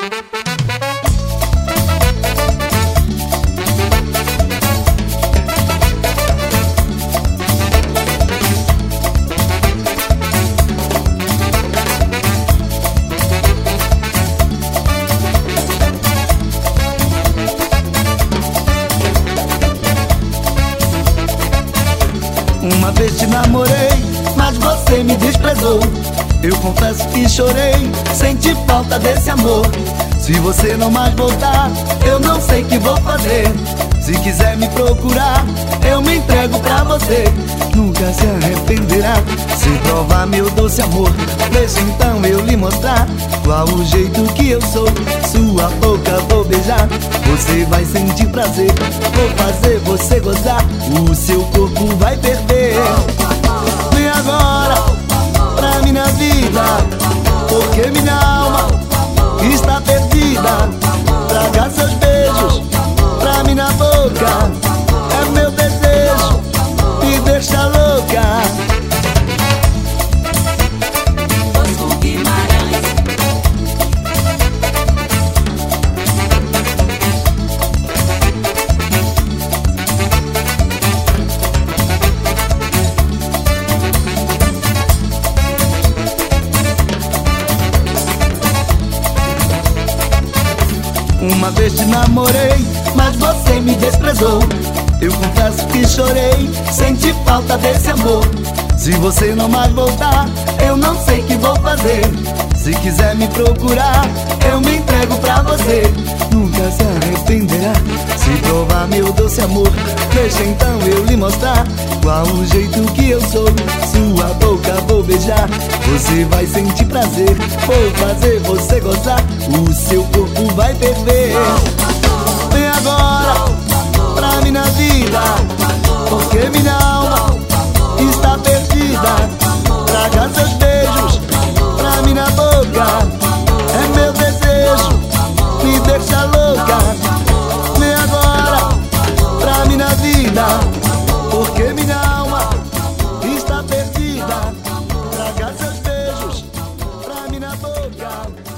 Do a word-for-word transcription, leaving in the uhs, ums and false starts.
Uma vez te namorei, mas você me desprezou. Eu confesso que chorei, senti falta desse amor. Se você não mais voltar, eu não sei o que vou fazer. Se quiser me procurar, eu me entrego pra você. Nunca se arrependerá se provar meu doce amor. Deixa então eu lhe mostrar qual o jeito que eu sou. Sua boca vou beijar, você vai sentir prazer. Vou fazer você gozar, o seu corpo vai perder. Vem agora pra mim na vida, porque minha alma está perdida. Traga seus beijos pra mim na boca, é meu desejo, me deixa louca. Uma vez te namorei, mas você me desprezou. Eu confesso que chorei, senti falta desse amor. Se você não mais voltar, eu não sei o que vou fazer. Se quiser me procurar, eu me entrego pra você. Nunca se arrependerá se provar meu doce amor. Deixa então eu lhe mostrar qual o jeito que eu sou. Sua boca vou beijar, você vai sentir prazer. Vou fazer você gozar, o seu corpo vai perder. Vem agora pra mim na vida, porque minha alma está perdida. Traga seus beijos pra mim na boca, é meu desejo, me deixa louca. Vem agora pra mim na vida, porque minha alma está perdida. Traga seus beijos pra mim na boca.